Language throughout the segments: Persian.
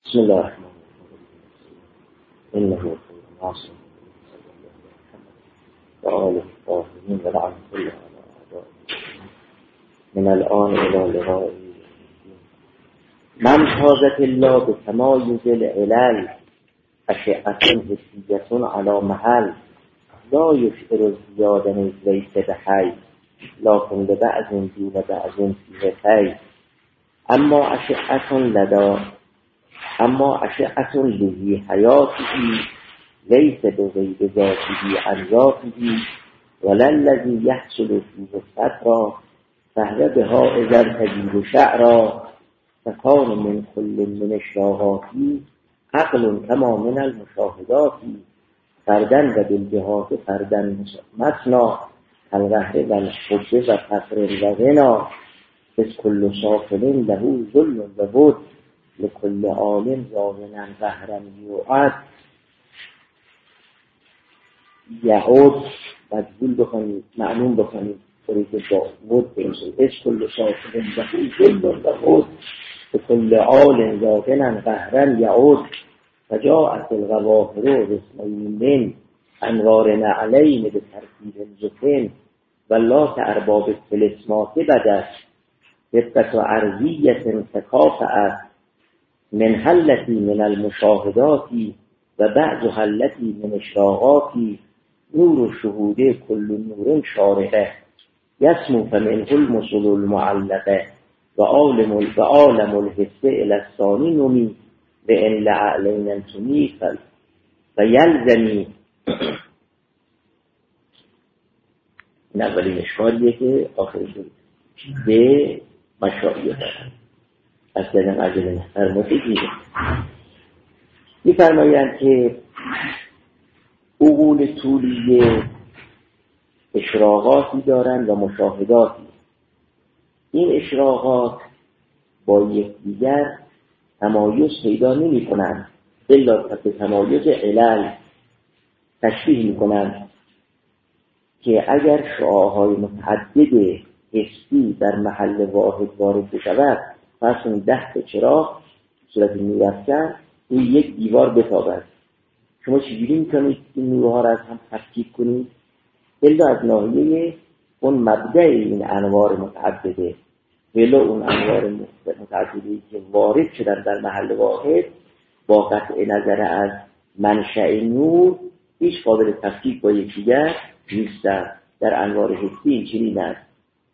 بسم الله الرحمن الرحیم. انه خیر ناصر و آله الطاهرین و لعنة الله علی اعدائه من الآن الی لقاء من حاضت الله به تمایز العلل اشعة حسیة علی محل لا یشعر زیادن لیس بحی لکن لبعض دون بعض فیه خیر اما اشعة لذی حیاته لیس بغیر ذاته عن ذاته ولا الذی یحصل فیه فترا فهو بها اذا تجیر شعرا فکان من کل من اشراقاتی عقل کما من المشاهدات فردن و بالجهات فردن مثنا القهر و الحب و فقر و غنا از کل ساخن له ظلم و بود لکل عالم ظاهرا قهرا یعد یعود مجبول بکنید معلوم بکنید طوری که با بود بینید از کل ساخن له ظلم و بود لکل عالم ظاهرا قهرا یعود فجاءت الغواهر رسمین من انوار نعلین به ترتیب الزفن والله ارباب التلسمات بدت ربت و عرضیت تکافعت من حلتی من المشاهداتی و بعض حلتی من اشراقاتی نور الشهود کل نور شارقه یسمو فمنه المسل المعلقه و عالم الحسه الاسانی نمی به ان لعلین انتمی و یلزمی. این اولین اشکالیه که آخری شد به مشاهده دارم از دادن عجل فرماتی دیده می‌فرمایند که عقول طولیه اشراقاتی دارند و مشاهداتی. این اشراقات با یکدیگر تمایز پیدا نمی کنند الا به تمایز علل تشبیه می کنند که اگر شعاعهای متعدد حسی در محل واحد وارد بشود پس اون 10 چراغ صورت نور افکن این یک دیوار بتابد. شما چجوری میتونید این نورها را از هم تفکیک کنید؟ الا از ناحیه اون مبدأ این انوار متعدده ولی اون انوار متعددی که وارد شدن در محل واحد با قطع نظر از منشأ نور هیچ قابل تفکیک با یکدیگر نیستند. در انوار حسی چنین است.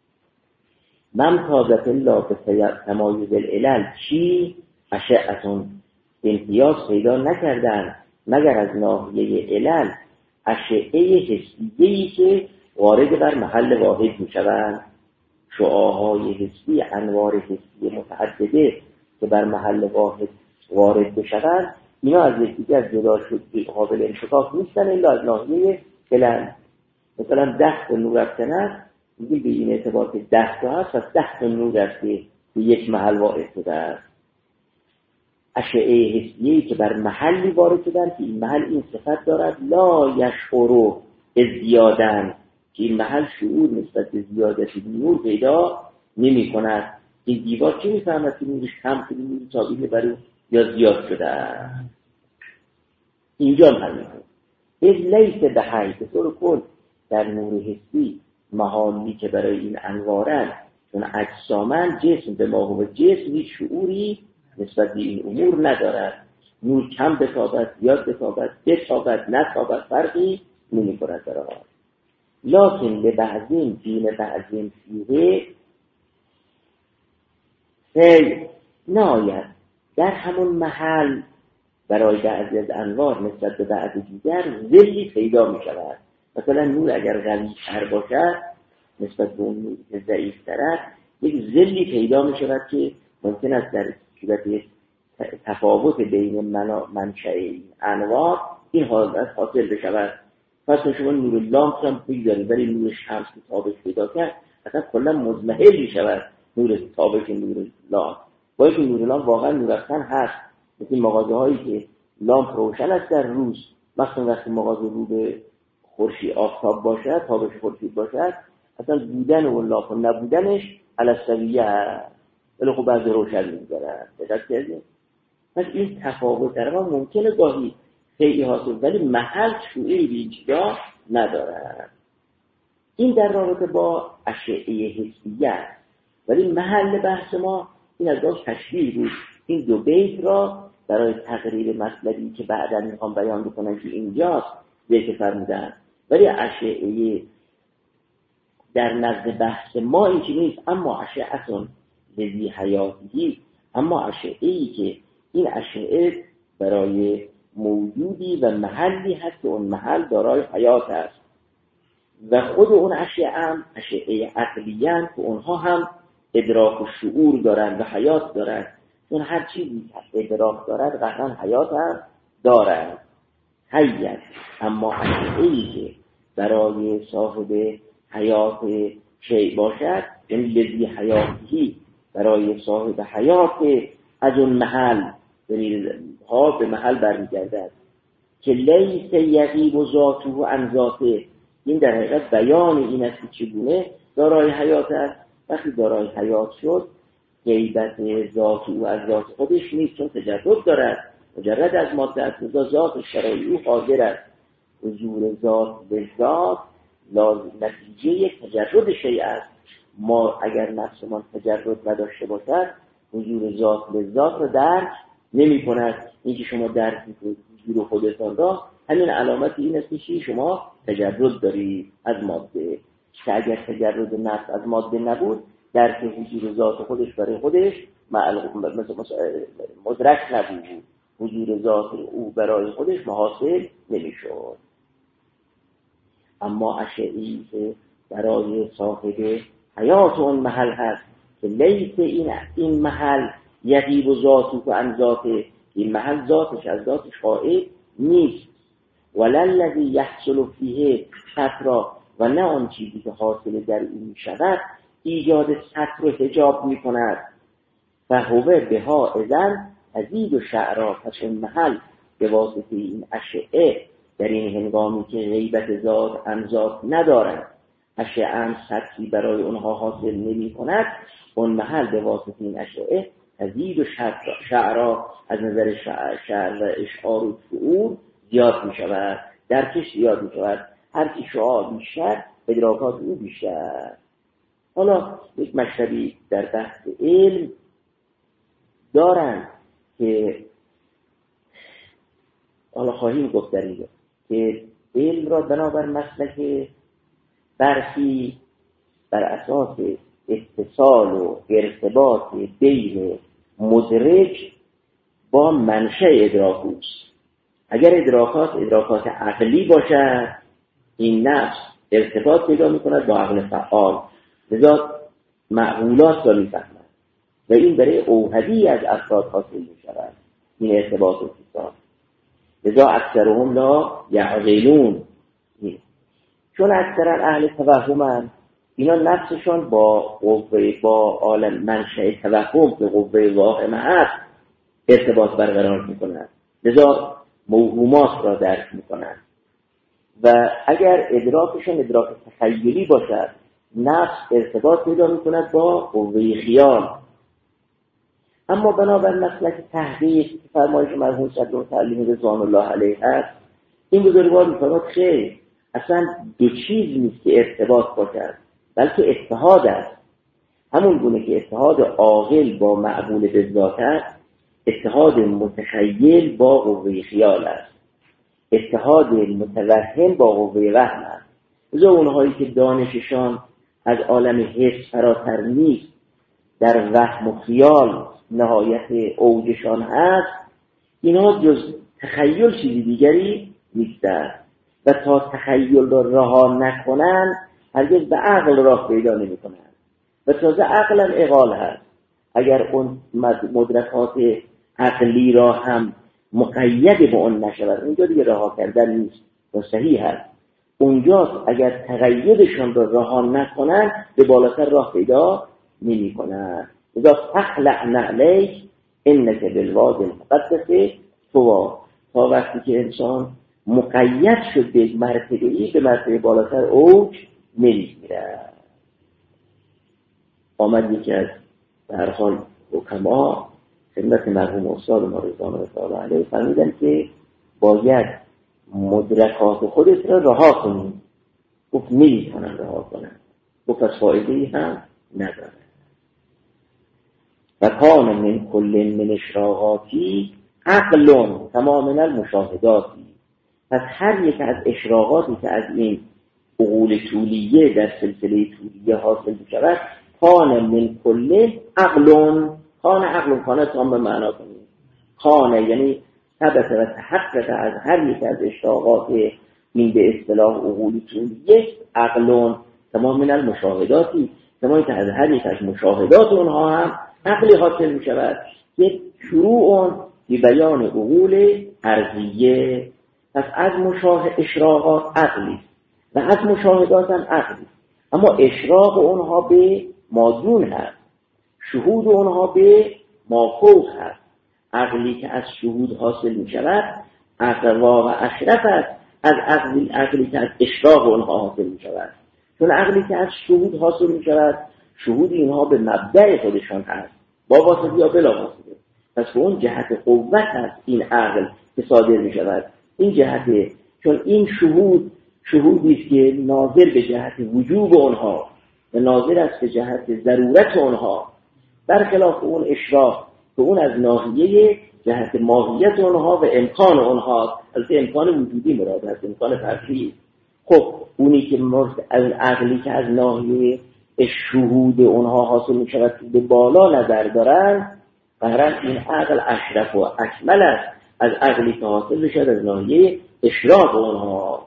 من حاضت الله به تمایز العلل چی اشعتون امتیاز پیدا نکردن مگر از ناحیه علل اشعه حسیه‌ای که وارد بر محل واحد میشوند. شعاعهای حسی انوار حسی متعدده که بر محل واحد وارد بشوند اینا از یکدیگر جدا شد قابل انشکاف نیستن الا از ناحیه علل. مثلا 10 نور افکنه میگیم به این اعتبار که 10 تا هست پس 10 نور است که به یک محل وارد شده است. اشعه حسیه‌ای که بر محلی وارد شدن که این محل این صفت دارد لا یشعر ازدیادن که این محل شعور نسبت به زیادت نور پیدا نمی کند. این دیوار چی میفهمد که نورش کم شده نور تابیده برو یا زیاد شده است. اینجا هم همین از لیس به حی به طور کل در نور حسی محالی که برای این انوارن چون اجسامن جسم به ما و جسم هیچ شعوری نسبت به این امور ندارد. نور کم بتابد زیاد بتابد نتابد فرقی نمی کند در آن. لکن لبعضین دین بعضین فیه خیر ناید در همون محل برای بعضی از انوار نسبت به بعض دیگر ذلی پیدا می شود. مثلا نور اگر قوی تر باشد نسبت به اون نور که ضعیف تر است یک ذلی پیدا می شود که ممکن است در صورت تفاوت بین منشأ این انوار این حالت حاصل بشود. پس شما نور لامپ هم بگذارید ولی نور شمس که تابش پیدا کرد اصلا کلا مضمحل می شود نور تابش نور لامپ با اینکه نور لامپ واقعا نور افکن هست. مثل مغازه هایی که لامپ روشن است در روز مثلا وقتی مغازه رو به خورشید آفتاب باشد تابش خورشید باشد اصلا بودن اون لامپ و نبودنش علی السویه ولی خب بعضی روشن می‌گذارن. دقت کردید؟ پس این تفاوت در ما ممکنه گاهی خیلی حاصل، ولی محل شعوری به این چیزا ندارد. این در رابطه با اشعه حسیت. ولی محل بحث ما این از باز تشریح بود. این دو بیت را برای تقریر مطلبی که بعدا میخوام بیان بکنم که اینجاست ذکر فرمودن. ولی اشعه در نزد بحث ما این چی نیست، اما اشعه لذی حیاتی، اما اشعه‌ای که این اشعه برای موجودی و محلی هست که اون محل دارای حیات است و خود اون اشعه هم اشعه عقلیان که اونها هم ادراک و شعور دارند و حیات دارند. چون هر چیزی که ادراک دارد قطعا حیات هم دارد، حیات. اما اشعه‌ای که برای صاحب حیات شیء باشد، یعنی لذی حیاتی، برای صاحب حیات از اون محل، یعنی ها به محل برمیگردد که لیس یغیب و ذاته عن ذاته. این در حقیقت بیان این است که چگونه دارای حیات است. وقتی دارای حیات شد غیبت ذات او از ذات خودش نیست، چون تجرد دارد، مجرد از ماده است، ذات شرعی او حاضر است. حضور ذات به ذات نتیجه یک تجرد شیء است. ما اگر نفسمان تجرد نداشته باشد حضور ذات به ذات را درک نمی کند. این که شما درک میکنید حضور خودتان را، همین علامت این است که شما تجرد دارید از ماده. که اگر تجرد نفس از ماده نبود، درک حضور ذات خودش برای خودش مدرک نبود، حضور ذات او برای خودش محاصل نمیشد. اما اشعه‌ای که برای صاحب حیات اون محل هست که لیس این محل یغیب و ذاته عن ذاته، این محل ذاتش از ذاتش غایب نیست. وللذی یحصل فیه سترا، و نه آن چیزی که حاصل در این می شود ایجاد ستر و حجاب می کند. فهوه بها اذن عزیز و شعرا، پس اون محل به واسطه این اشعه در این هنگامی که غیبت ذات عن ذات ندارند، اشعه هم سطری برای اونها حاصل نمی کند، اون محل به واسطه این اشعه عزیز و شعرا از نظر شعر و اشعار و شعور زیاد می شود، درکش زیاد می شود. هرچی شعار بیشتر ادراکات او بیشتر. حالا یک مشربی در بحث علم دارن که حالا خواهیم گفت در اینجا که علم را بنابر مسلک برخی بر اساس اتصال و ارتباط بین مدرک با منشأ ادراک اوست. اگر ادراکات عقلی باشد، این نفس ارتباط پیدا می‌کند با عقل فعال، لذا معقولات را می‌فهمد و این برای اوحدی از افراد حاصل می‌شود، این ارتباط و اتصال. لذا اکثرهم لا یعقلون، چون اکثرا اهل توهمند، اینا نفسشان با قوه، با عالم منشأ توهم به قوه واقع هست ارتباط برقرار می‌کنند، لذا موهومات را درک می‌کنند. و اگر ادراکشون ادراک تخیلی باشد، نفس ارتباط پیدا می‌کند با قوه خیال. اما بنابر مسلک تحقیق که فرمایش مرحوم صدر تعلیم رضوان الله علیه است، این بزرگوار می‌فرماید خیر، اصلا دو چیز نیست که ارتباط باشد، بلکه اتحاد است. همون گونه که اتحاد عاقل با معقول به ذات است، اتحاد متخیل با قوه خیال است، اتحاد متوهم با قوه وهم است. لذا اونهایی که دانششان از عالم حس فراتر نیست، در وهم و خیال نهایت اوجشان هست، اینا جز تخیل چیزی دیگری نیستند و تا تخیل را رها نکنند هرگز به عقل راه پیدا نمی کنند و تازه عقل هم اقال هست. اگر اون مدرکات عقلی را هم مقید به اون نشود، اونجا دیگه رها کردن نیست و صحیح هست. اونجاست اگر تقییدشان را رها نکنند به بالاتر راه پیدا نمی کنند. اذا فخلع نعلیک انک بالواد المقدس طوی، تا وقتی که انسان مقید شد به مرتبه‌ای، به مرتبه بالاتر اوج نمی‌گیره. آمد یکی از به هر حال حکما خدمت مرحوم استاد ما رضوان الله علیه فرمودن که باید مدرکات خودت را رها کنی. گفت نمیتونن رها کنن. گفت از فایده‌ای هم نداره. و کان من کل من اشراقاتی عقل کما من المشاهداتی. پس هر یک از اشراقاتی که از این عقول طولیه در سلسله طولیه حاصل می‌شود کان من کل عقل. کان عقل کان تام به معنا کنید. کان یعنی ثبت و تحقق از هر یک از اشراقات این به اصطلاح عقول طولیه عقل کما من المشاهداتی. کما که از هر یک از مشاهدات اونها هم عقلی حاصل می شود که شروع به بیان عقول ارضیه. پس از اشراقات عقلی و از مشاهدات هم عقلی، اما اشراق اونها به مادون هست، شهود اونها به مافوق هست. عقلی که از شهود حاصل می شود اقوا و اشرف است از عقلی که از اشراق اونها حاصل می شود. چون عقلی که از شهود حاصل می شود شهود اینها به مبدأ خودشان هست، با واسطه یا بلا واسطه. پس به اون جهت قوت هست این عقل که صادر می شود. این جهته، چون این شهودی است که ناظر به جهت وجوب اونها و ناظر است به جهت ضرورت اونها، برخلاف اون اشراق که اون از ناحیه جهت ماهیت اونها و امکان اونها، از امکان وجودی مراد است، امکان فرضی. خب اونی که از عقلی که از ناحیه شهود اونها حاصل می شود به بالا نظر دارن، قهرن این عقل اشرف و اکمل است از عقلی که حاصل می شود از ناحیه اشراق اونها.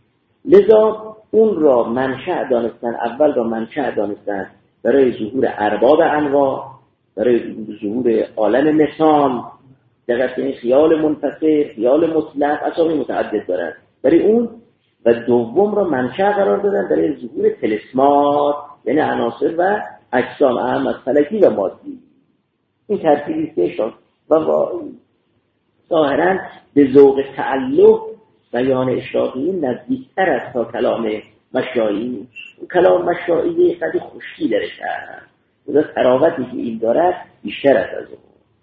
لذا اون را منشأ دانستن، اول را منشأ دانستن برای ظهور ارباب انواع، برای ظهور عالم نسام، دقیقا این خیال منفصل، خیال مطلق، اسامی متعدد دارد برای اون. و دوم را منشأ قرار دادن برای ظهور تلسمات، یعنی عناصر و اجسام اهم از فلکی و مادی. این ترتیبی است که و ظاهراً به ذوق تعلق بیان اشراقی نزدیکتر است تا کلام مشائی. کلام مشائی خیلی خشکی درش هست و تراوتی که این دارد بیشتر است از اون.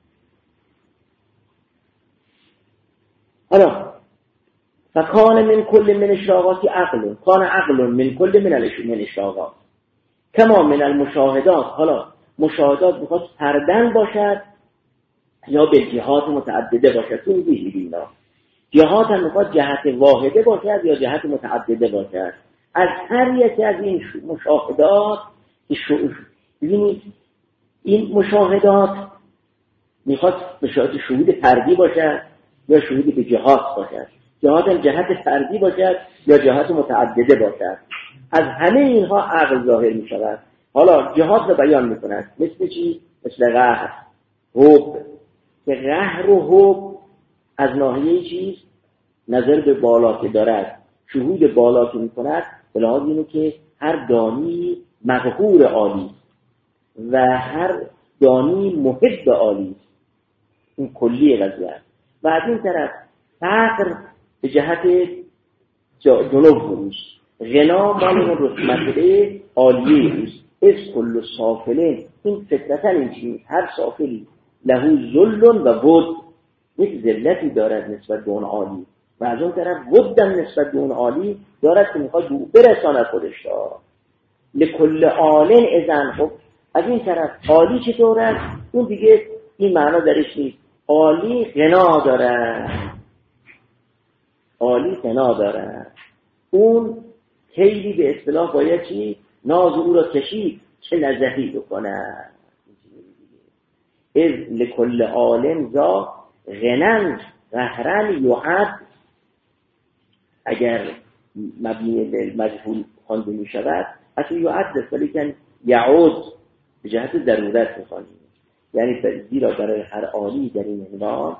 حالا فکان من کل من اشراقاتی عقل، کان عقل من کل من اشراقات کما من المشاهدات. حالا مشاهدات میخواد فردن باشد یا به جهات متعدده باشد. تو میگی اینا جهات هم میخواد جهت واحده باشد یا جهت متعدده باشد. از هر یک از این مشاهدات ببینید این مشاهدات میخواد شهود فردی باشد یا شهود به جهات باشد. جهات هم جهت فردی باشد یا جهت متعدده باشد. از همه اینها عقل ظاهر می شود. حالا جهات رو بیان می کند. مثل چی؟ مثل قهر، حب. که قهر و حب از ناحیه چیز نظر به بالا که دارد، شهود بالا که می کند، به لحاظ اینه که هر دانی مقهور عالی و هر دانی محب عالی. این کلی قضیه است. و از این طرف فقر به جهت جنوب بروش، غنا مال اون رسمته عالیه روست. از کل سافله، این فطرتا این چیز، هر سافلی لهو ذل و ود، یک ذلتی دارد نسبت به اون عالی و از اون طرف ودم نسبت به اون عالی دارد که میخواد برساند خودش را لکل عالن ازن. خب از این طرف عالی چطور است؟ اون دیگه این معنا درش نیست. عالی غنا دارد، عالی غنا دارد. اون خیلی به اصطلاح باید چی؟ ناز او را کشید چه نزهی بکنه. از لکل عالم زا غنن قهرن یعد. اگر مبنی مجهول خوانده می شود اصلا یعد است، ولیکن یعود به جهت ضرورت میخوانیم. یعنی زیرا برای هر عالی در این عنوان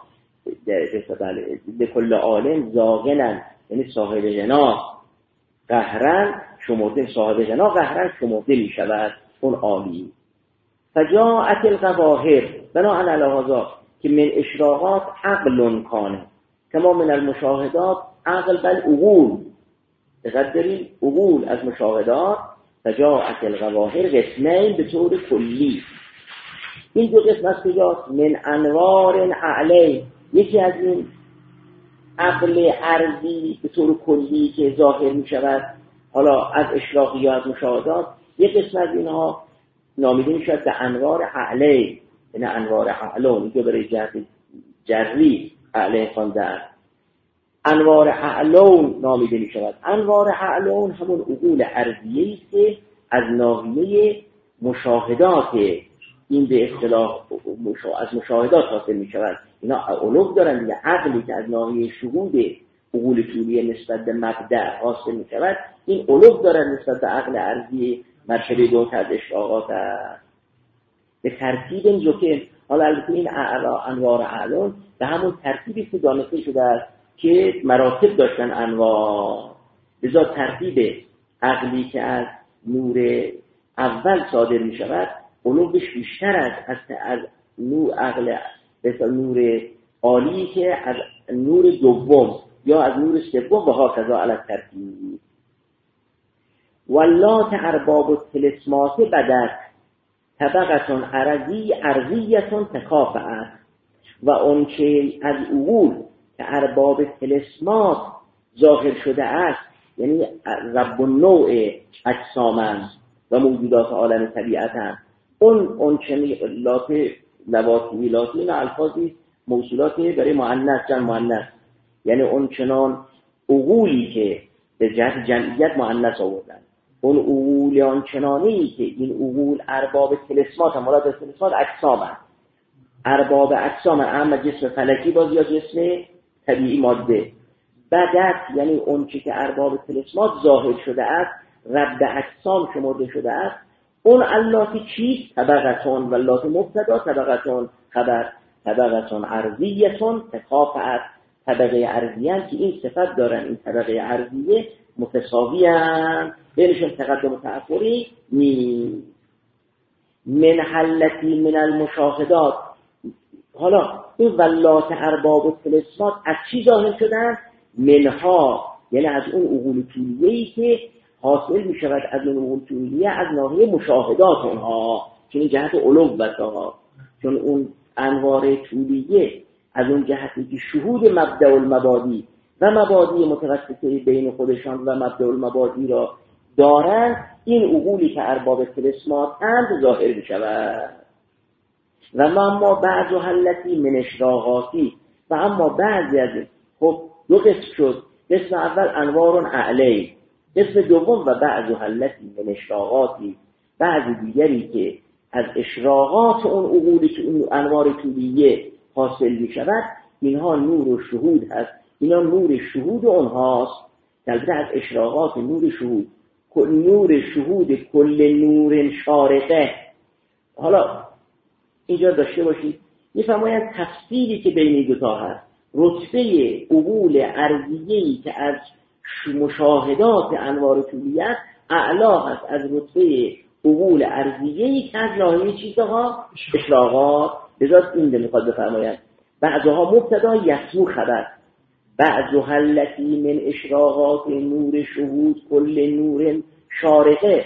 لکل عالم زا غنن، یعنی صاحب غنا، قهرن شمرده، صاحب غنا قهرن شمرده می شود اون عالی. فجاءت القواهر بناء علی هذا که من اشراقات عقل کانه کما من المشاهدات عقل بل عقول. بقدری عقول از مشاهدات. فجاءت القواهر قسمین به طور کلی. این دو قسم از کجاست؟ من انوار اعلی، یکی از این عقل ارضی به طور کلی که ظاهر می شود حالا از اشراقی یا از مشاهدات، یک قسم از اینها نامیده می شود به انوار اعلی، یعنی انوار اعلون، اینجا برای جهت جری اعلی خواندن، انوار اعلون نامیده می شود. انوار اعلون همون عقول ارضیه‌ای که از ناحیه مشاهدات، این به اصطلاح از مشاهدات حاصل می شود. اینا علوم دارن دیگه. عقلی که از ناحیه شهود عقول طولیه نسبت به مبدأ حاصل می شود، این علوم دارن نسبت به عقل ارضی مرتبه دو از اشراقات است. به ترتیب این جوکه، حالا البته این انوار اعلون به همون ترتیبی که دانسته شده است که مراتب داشتن انوار، لذا ترتیب عقلی که از نور اول صادر می شود علومش بیشتر از نور عقل نور عالی که از نور دوم یا از نور سوم و هاکذا علی الترتیب. واللات ارباب التلسمات بدت طبقتون ارضیتون تکافعت، و اون که از عقول که ارباب تلسمات ظاهر شده است، یعنی رب النوع اجسامن و موجودات عالم طبیعتن، اون چنین لواتی این الفاظی موصولات برای مؤنث جمع مؤنث، یعنی اون چنان عقولی که به جهت جمعیت مؤنث آوردن، اون عقول آن چنانی که این عقول ارباب تلسمات هم، مراد از تلسمات اجسامن، ارباب اجسامن، اما جسم فلکی باز یا جسم طبیعی ماده. بدت یعنی اون چی که ارباب تلسمات ظاهر شده است، رب اجسام شمرده شده است، اون اللاتی چیست؟ طبقتون، و اللات مبتدا، طبقتون خبر، طبقتون ارضیتون تکافعت، طبقه ارضیه که این صفت دارن، این طبقه ارضیه متساوی هستند، بینشون تقدم و تأخری نیست. من حلتی من المشاهدات، حالا این ولات ارباب و تلسمات از چی ظاهر شدن؟ منها یعنی از اون عقول طولیه‌ای که حاصل می شود از اون عقول طولیه از ناحیه مشاهدات اونها، چون جهت علوم بساها، چون اون انوار طولیه از اون جهتی که شهود مبدأ المبادی و مبادی متوسطه بین خودشان و مبدأ المبادی را دارند، این عقولی که ارباب تلسمات اند ظاهر می شود. و اما بعض و حلتی من اشراقاتی، و اما بعضی از خب دو قسم شد، قسم اول انوار اعلی، قسم دوم و بعض و حلتی من اشراقاتی، بعض دیگری که از اشراقات اون عقولی که اون انوار طولیه حاصل می شود، اینها نور و شهود هست، اینا نور شهود اونهاست، البته از اشراقات نور شهود، نور شهود کل نور شارقه. حالا اینجا داشته باشید میفرماید تفصیلی که بین دوتا هست، رتبه عقول ارضیه‌ای که از مشاهدات انوار طولیه است اعلا هست از رتبه عقول ارضیه‌ای که از ناحیه چیزها اشراقات. بذات این رو میخواد بفرماید بعضها مبتدا یسمو خبر، بعض حلتی من اشراقات نور شهود کل نور شارقه،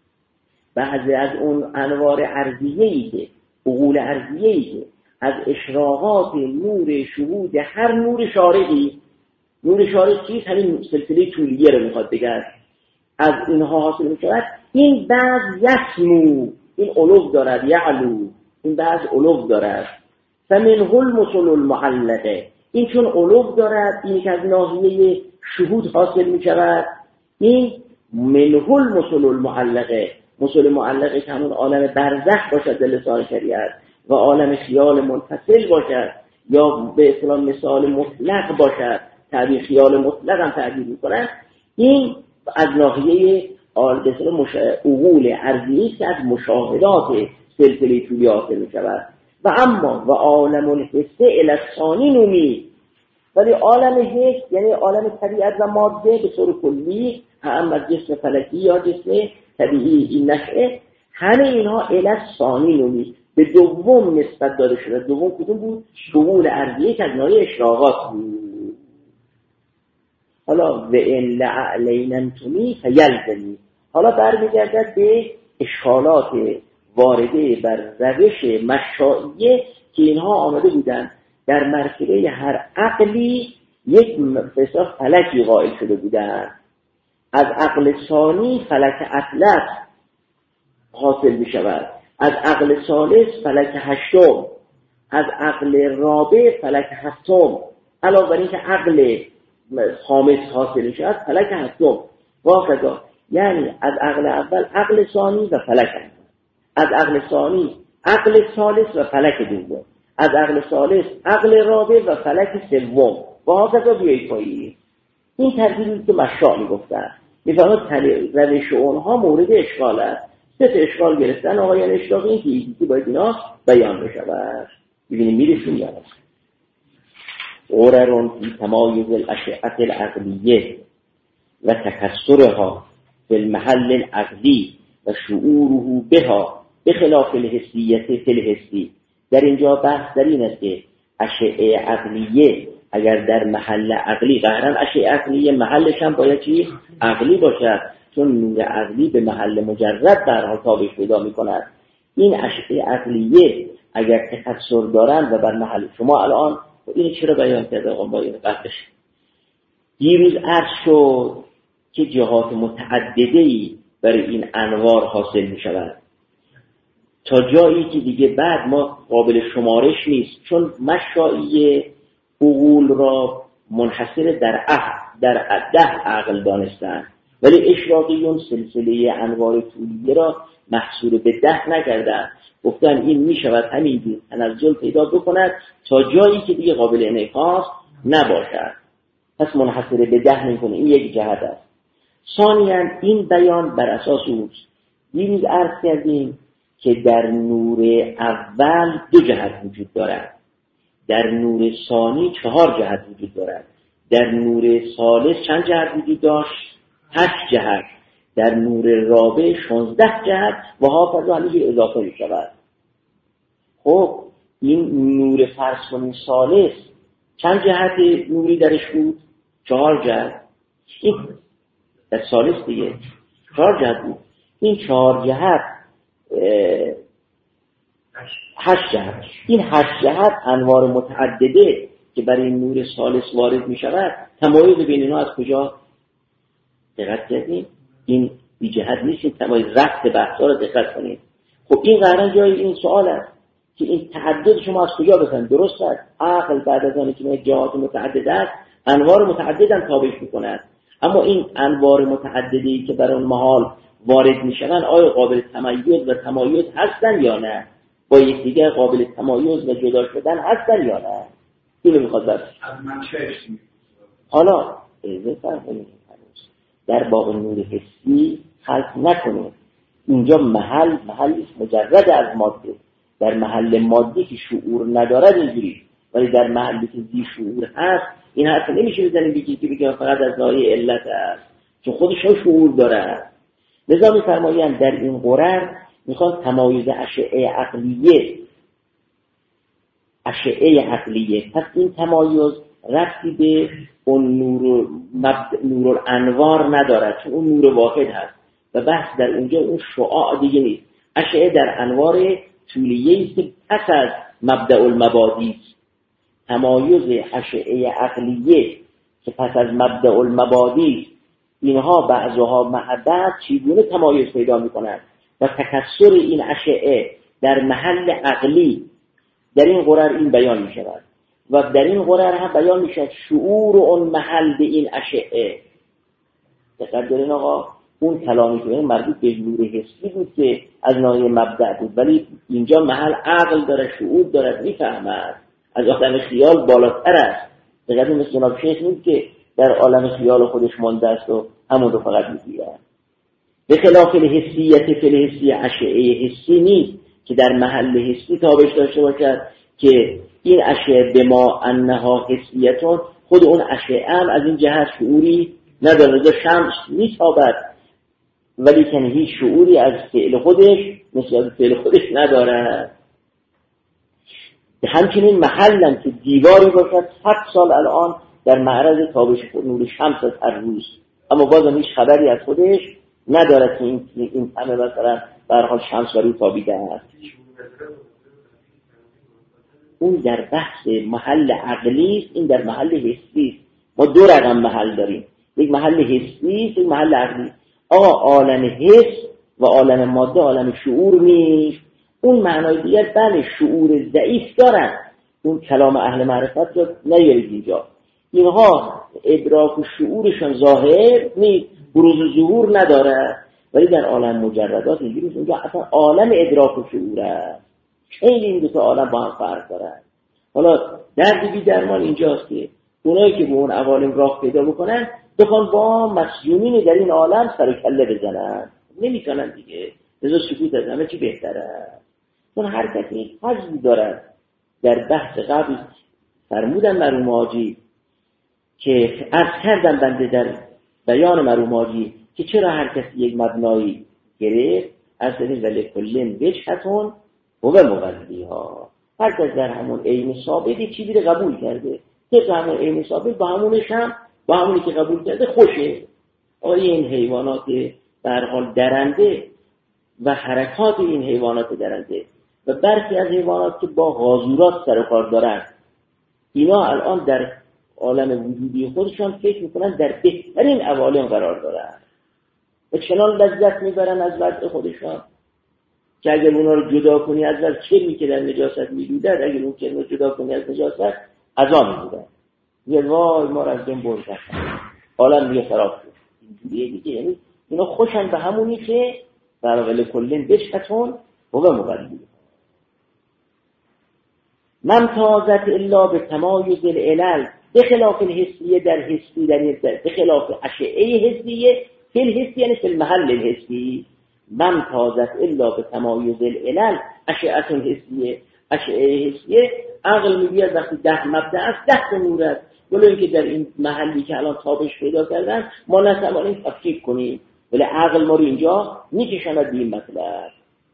بعضی از اون انوار ارضیه‌ای که عقول ارضیه‌ای که از اشراقات نور شهود هر نور شارقی، نور شارق چیست؟ همین سلسله طولیه رو میخواد بگه، از اینها حاصل میشود. این بعض یسمو، این علو دارد، یعلو، این بعض علو دارد. فمنه المثل المعلقه، این چون علو دارد، این که از ناحیه شهود حاصل میشود، این منه المثل المعلقه، مثل معلقه که همون عالم برزخ باشد در لسان شریعت و عالم خیال منفصل باشد، یا به اصطلاح مثال مطلق باشد، تعبیر خیال مطلق هم تعبیر میکنن، این از ناحیه عقول ارضیه‌ای که از مشاهدات سلسله طولی حاصل میشود. و اما و عالم الحسه الاسانی نومی، ولی عالم حس یعنی عالم طبیعت و ماده به طور کلی، هم از جسم فلکی یا جسم طبیعی این نشأه، همه اینها الاسانی نومی به دوم نسبت داده شده. دوم کدوم بود؟ عقول ارضیه که از ناحیه اشراقات بود. حالا و ان لعلیننتمی فیلزمی، حالا برمیگردد به اشکالات وارده بر روش مشائیه که اینها آمده بودن در مرتبه هر عقلی یک فساخ فلکی قائل شده بودن. از عقل ثانی فلک اطلق حاصل می شود، از عقل ثالث فلک هشتم، از عقل رابع فلک هفتم، علاوه بر این که عقل خامس حاصل شد فلک هفتم واقعا. یعنی از عقل اول عقل ثانی و فلک اول، از عقل ثانی عقل ثالث و فلک دوم، از عقل ثالث عقل رابع و فلک سوم واقعا بیایید پایین. این ترتیبی که مشاء میگفتن میفهمد روش اونها مورد اشکال است. سه اشکال گرفتن آقایان اشتاقی، این که یکی باید اینا بیان بشود. ببینیم میرسون یا نه. غررون فی تمایز الاشعه العقلیه و تکسرها فی المحل العقلی و شعوره بها بخلاف الحسیت فی الحسی. در اینجا بحث در این است که اشعه عقلیه اگر در محل عقلی، قهرن اشعه عقلیه محلش هم باید چی؟ عقلی باشد، چون نور عقلی به محل مجرد در حال تابش پیدا می کند. این اشعه عقلیه اگر تکسر دارند و بر محل شما الان این چرا بیان کرده آقا با این قطعش دیروز عرض شد که جهات متعدده‌ای برای این انوار حاصل می شود تا جایی که دیگه بعد ما قابل شمارش نیست، چون مشائیه عقول را منحصر در 10 عقل دانستن، ولی اشراقیون سلسله انوار طولیه را محصور به 10 نکردن، گفتن این می شود همین تنزل پیدا بکند تا جایی که دیگه قابل انعکاس نباشد، پس منحصر به 10 نمی‌کنه. این یک جهت است. ثانیاً این بیان بر اساس اوست. دیروز عرض کردیم که در نور اول 2 جهت وجود دارد، در نور ثانی 4 جهت وجود دارد، در نور ثالث چند جهت وجود داشت؟ 8 جهت، در نور رابع 16 جهت و هاکذا همینجور اضافه می شود. خب این نور فرض کنیم ثالث چند جهت نوری درش بود؟ 4 جهت. این در ثالث دیگه 4 جهت بود. این 4 جهت 8 جهت. این 8 جهت انوار متعدده که برای نور ثالث وارد می شود، تمایز بین اینا از کجا؟ دقت کردیم؟ این بی جهت نیست، این تمایز رفت بحثا رو دقت کنید. خب این قرار جای این سوال است که این تعدد شما از کجا بزنید؟ درست است، عقل بعد از آنکه که جهات متعدد است انوار متعددن تابش می کند، اما این انوار متعددی که بر اون محال وارد می شوند آیا قابل تمایز و تمایز هستن یا نه؟ با یکدیگر قابل تمایز و جدا شدن هستن یا نه؟ اینو میخواد بس. از منشأش حالا در باب نور حسی خلق نکنه. اینجا محلی مجرد از ماده. در محل مادی که شعور ندارد اینجوری، ولی در محلی که زی شعور هست این حرف نمیشه بزنیم بگیم فقط از ناحیه علت است، چون خودش شعور داره. لذا می‌فرمایند در این قرر میخوان تمایز اشعه عقلیه. پس این تمایز ربطی به اون نور الانوار ندارد، چون اون نور واحد هست و بحث در اونجا اون شعاع دیگه نیست. اشعه در انوار طولیه است که پس از مبدأ المبادی است. تمایز اشعه عقلیه که پس از مبدأ المبادی اینها بعضها معبد چگونه تمایز پیدا می‌کنند و تکسر این اشعه در محل عقلی در این قرار این بیان می‌شود و در این قرار هم بیان می‌شود شعور اون محل به این اشعه. دقت دارین آقا، اون کلامی که مربوط به نور حسی بود که از ناحیه مبدأ بود، ولی اینجا محل عقل داره، شعور داره، میفهمد، از عالم خیال بالاتر است. دقت مثل جناب شیخ نیست که در عالم خیال خودش مانده است و همون رو فقط میگه. به خلاف الحسیت فلحسی اشعه حسی نیست که در محل حسی تابش داشته باشد که این اشعه به ما انها حسیتون، خود اون اشعه هم از این جهت شعوری نداره، شمس میتابد ولی که هیچ شعوری از فعل خودش مثل فعل خودش نداره. همچنین محلم که دیواری باشد 100 سال الان در معرض تابش نور شمس از هر روز، اما بازم هیچ خبری از خودش نداره که این همه مثلا به هر حال شمس بر او تابیده است. اون در بحث محل عقلی است، این در محل حسی است. ما دو رقم محل داریم، یک محل حسی است، یک محل عقلی. آقا عالم حس و عالم ماده عالم شعور نیست. اون معنای دیگر بله شعور ضعیف دارن، اون کلام اهل معرفت رو نیارید اینجا. اینها ادراک و شعورشان ظاهر نیست، بروز و ظهور نداره، ولی در عالم مجردات اینجوریه، اونجا اصلا عالم ادراک و شعوره. خیلی این دو تا عالم با هم فرق دارن. حالا درد بی درمان اینجاست که اونایی که به اون عوالم راه پیدا بکنن بخوان با مسجونین در این عالم سر و کله بزنن، نمیتونن دیگه. لذا سکوت از همه چی بهتره، چون هر کسی حجمی دارد. در بحث قبل فرمودن مرحوم حاجی که عرض کردم بنده در بیان مرحوم حاجی که چرا هر کسی یک مبنایی گرفت، از این ولی کلن وجهتون و مقدیها، هر کس در همون عین ثابتی چیزی رو قبول کرده، طبق همون عین ثابت با همونش هم با همونی که قبول کرده خوشه. آیا این حیوانات به هر حال درنده و حرکات این حیوانات درنده و برخی از حیوانات که با غاضورات سر و کار دارن، اینا الان در عالم وجودی خودشان فکر میکنن در بهترین عوالم قرار دارن و چنان لذت میبرن از وضع خودشان که اگر اونا رو جدا کنی از وضع چرمی که در نجاست میدودن، اگر اون چرم رو جدا کنی از نجاست عذاب میدودن. یه وای ما رو از دن بردن، عالم دیگه خراب شد. اینجوریه دیگه، یعنی اینا خوشن به همونی که برای کلین بشکتون و مقدی من تازت الا به تمایز العلل به خلاف الحسیه در حسی به خلاف اشعه حسیه فی الحسی یعنی فی المحل الحسی. من تازت الا به تمایز العلل اشعه حسیه، اشعه حسیه عقل میگه وقتی 10 مبدا است 10 تا نور است، ولی اینکه در این محلی که الان تابش پیدا کردن ما نتوانیم تفکیک کنیم، ولی عقل ما رو اینجا میکشاند به این مطلب.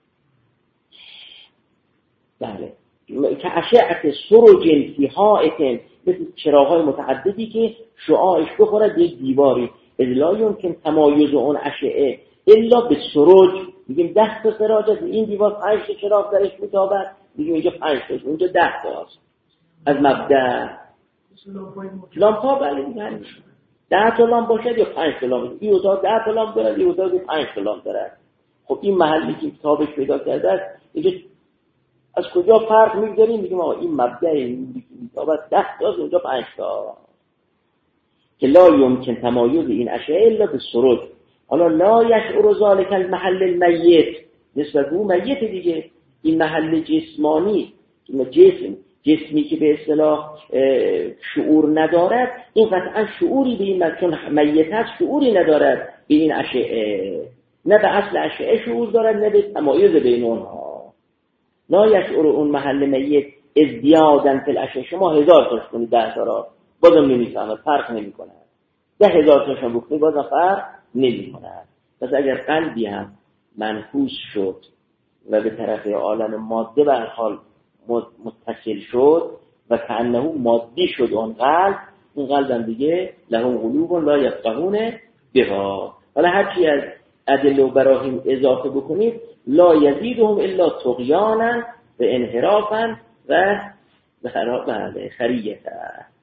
بله که اشعه سرج فی حائط، مثل چراغ‌های متعددی که شعاعش بخورد یک دیواری، الا یمکن تمایز اون اشعه الا به سرج. میگیم 10 تا سراج از این دیوار 5 تا چراغ درش میتابد، میگیم اینجا 5 تا اونجا 10 تا است. از مبدا لامپا بله دیگه 10 تا لامپ باشد یا 5 تا لامپ، این اتاق 10 تا لامپ دارد، این اتاق 5 تا لامپ دارد. خب این محلی که تابش پیدا کرده است اینجا از کجا فرق می‌گذاریم؟ میگیم آقا این مبدأ میتابد 10 تا اونجا 5 تا، که لا یمکن تمایز این اشیاء الا بالسرج. حالا لا یشعر ذلک المحل المیت، نسبت به اون میت دیگه، این محل جسمانی جسمی که به اصطلاح شعور ندارد، این قطعا شعوری به این چون میت هست شعوری ندارد به این اشیاء، نه به اصل اشیاء شعور دارد نه به تمایز بین اونها. لا یشعر اون محل میت ازدیادن فی الاشیاء. شما 1000 تاش کنید 10 تا را بازم نمیفهمه، فرق نمیکنه. 10,000 تاشون بکنید بازم فرق نمیکنه. پس اگر قلبی هم منفوس شد و به طرف عالم ماده به هر حال متصل شد و کأنه مادی شد اون قلب، این قلب هم دیگه لهم قلوب لا یفقهون بها. حالا هرچی از ادله و براهین اضافه بکنید لا یزیدهم الا طغیانا و انحرافا و خریتا.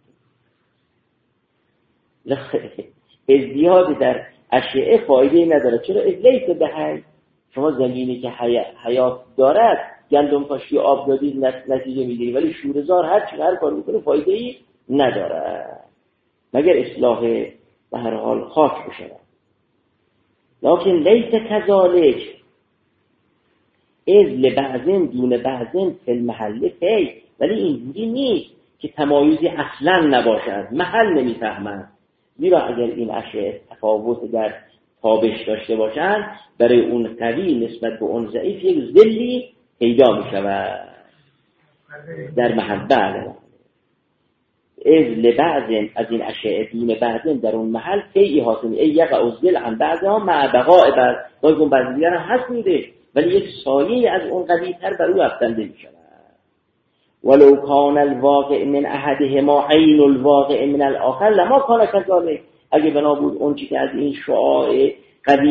ازدیاد در اشیاء فایده نداره. چرا؟ لیس به حی. شما زمینی که حیات دارد گندم کاشی آب دادید نتیجه میگیری، ولی شوره‌زار هر کار میکنه فایده ای نداره مگر اصلاح به هر حال خاک بشه. لکن لیس کذالک از لبعضن دون بعضن فی المحل فی، ولی اینجوری نیست که تمایزی اصلا نباشد، محل نمیفهمند. زیرا اگر این اشیاء تفاوت در تابش داشته باشند برای اون قوی نسبت به اون ضعیف یک ذلی پیدا می شود در محل. از لبعضن از این اشیاء دون بعضن در اون محل فی حاصل ای یقع الذل عن بعضها مع بقاء بعض. باز اون بعض دیگر هم هست میده ولی یک سایه از اون قوی تر بر او افکنده می شود. ولو کان الواقع من احدهما عین الواقع من الاخر لما کان کذالک. اگه بنا بود اون چی که از این شعاع قوی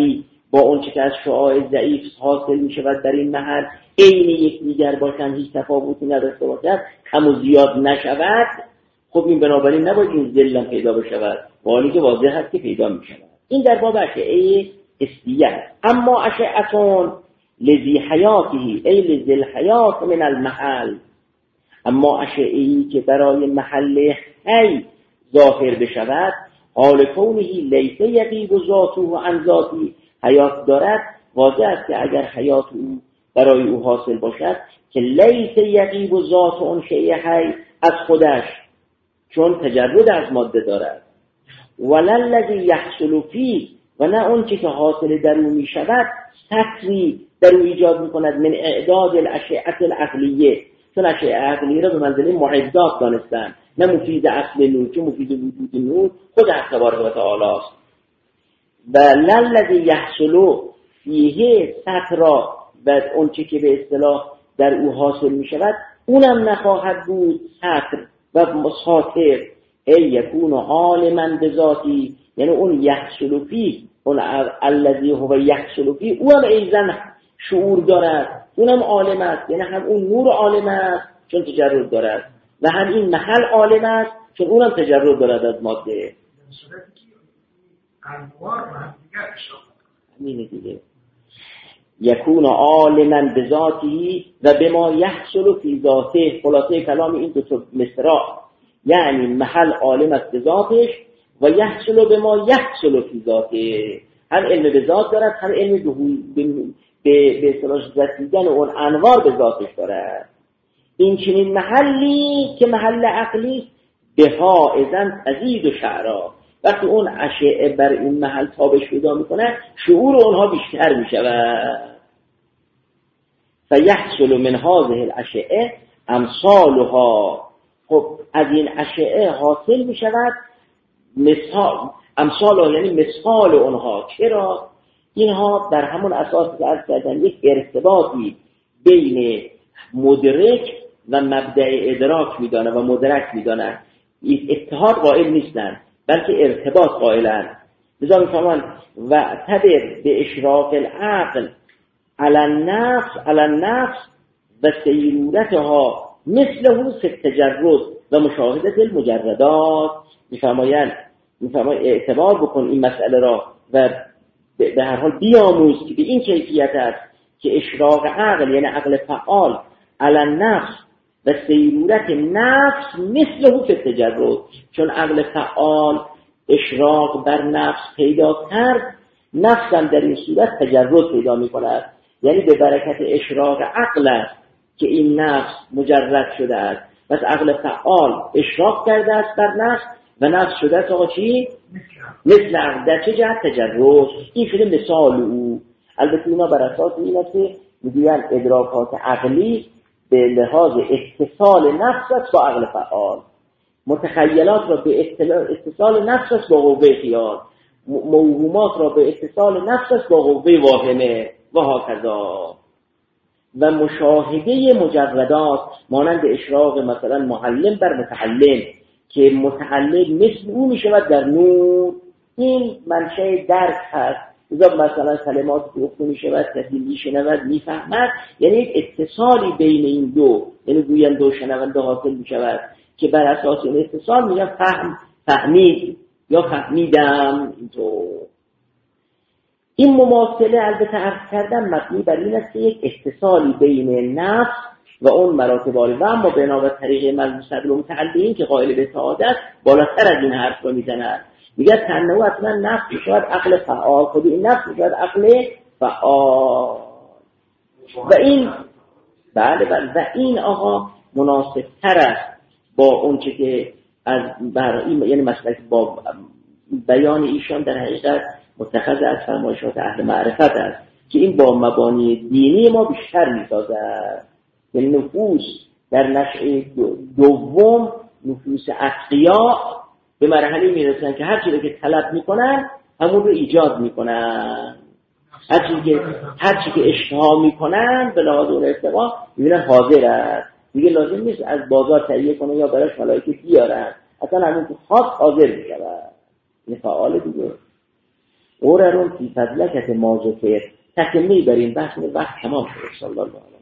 با اون چه که از شعاع ضعیف حاصل می شود در این محل عین یکدیگر باشند، هیچ تفاوتی نداشته باشد، کم و زیاد نشود، خب این بنابراین نباید این ظل پیدا بشود، حالی که واضح هست که پیدا می شود. این در باب اشعه حسیه. اما اشعتون لذی حیاتی ای لذی الحیات من المحل، اما اشعه‌ای که برای محل حی ظاهر بشود، حال کونه لیس یغیب ذاته عن ذاتی، حیات دارد، واضح است که اگر حیات او برای او حاصل باشد که لیس یغیب ذات اون شیء حی از خودش، چون تجرد از ماده دارد، ولا الذی یحصل فیه، و نه اون که حاصل در او می شود سطری در او ایجاد می کند من اعداد الاشعه العقلیه، چون اشعه عقلیه را به منزله معدات دانستن، نه مفید اصل نور، چون مفید وجود نور خود حق تبارک و تعالی است. و للذی یحصل فیه سطرا، و اون چه که به اصطلاح در او حاصل می شود اونم نخواهد بود سطر و مساطر، ای یکون عالما بذاتی، یعنی اون یحصل فیه، اون الذی هو یحصل فیه او هم ایزن شعور دارد، اونم عالم است، یعنی هم اون نور عالم است چون تجرد دارد، و هم این محل عالم است چون اونم تجرد دارد از ماده. همینه دیگه. یکون عالما بذاتی و بما یحصل فی ذاته، خلاصه کلام این دو تا مصرع، یعنی محل عالم است بذاتش و یحصل بما یحصل فی ذاته، هم علم به ذات دارد، هم علم به اصطلاح رسیدن اون انوار به ذاتش دارد. این چنین محلی که محل عقلی بها اذن تزید و شعرا، وقتی اون اشعه بر این محل تابش پیدا میکنه شعور اونها بیشتر میشود. فیحصل من هذه الاشعه امثالها، خب از این اشعه حاصل میشود مثال، امثال یعنی مثال اونها. چرا؟ اینها در همون اساس که عرض کردن یک ارتباطی بین مدرک و مبدأ ادراک میدانه و مدرک میدانه، اتحاد قائل نیستن بلکه ارتباط قائلن. لذا میفهمن و تبر به اشراق العقل علی النفس و سیرورتها مثله فی التجرد و مشاهدت المجردات. میفرمایند اعتبار بکن این مسئله را و به هر حال بیاموز که به این کیفیت است که اشراق عقل یعنی عقل فعال علی النفس و سیرورت نفس مثله فی التجرد، چون عقل فعال اشراق بر نفس پیدا کرد، نفس هم در این صورت تجرد پیدا می کند، یعنی به برکت اشراق عقل است که این نفس مجرد شده است. پس عقل فعال اشراق کرده است بر نفس و نفس شده است آقا چی؟ مثل عقل. در چه جهت؟ تجرد. این شده مثال او. البته اینا بر اساس این است که میگوین ادراکات عقلی به لحاظ اتصال نفس است با عقل فعال، متخیلات را به اتصال نفس است با قوه خیال، موهومات را به اتصال نفس است با قوه واهمه و هکذا. و مشاهده مجردات مانند اشراق مثلا معلم بر متعلم که متعلم مثل او می شود در نور، این منشأ درک هست. مثلا کلمات که گفته می شود کسی می شنود می فهمد، یعنی یک اتصالی بین این دو، یعنی گوینده و شنونده حاصل می شود که بر اساس این اتصال میگن فهمید یا فهمیدم. این مماثله البته عرض کردم مبنی بر این است که یک اتصالی بین نفس و اون مراتب عالی و اما به نوع طریق ملموس المتعلمین که قائل به سعادت بالاتر از این حرف رو میزنند. میگه تنه اصلا نفس شاید عقل فعال، خود این نفس شاید عقل فعال و این بله و این آقا مناسب تر است با اون چه که از یعنی مسئله با بیان ایشان در حقیقت متخذ از فرمایشات اهل معرفت است که این با مبانی دینی ما بیشتر میسازد. یعنی نفوس در نشأه دوم، نفوس اتقیا به مرحله میرسن که هر چیزی که طلب میکنن همون رو ایجاد میکنن، هر چیزی که اشتها میکنن به لحاظ اون ارتقا میبینن حاضر است، دیگه لازم نیست از بازار تهیه کنه یا براش ملائکه بیارن، اصلا همون که خاص حاضر میشود. این فعال دیگه. غررون فی فضلکت ما ذکر. تکمیل بر این بحث، وقت تمام شد. صلی الله علیه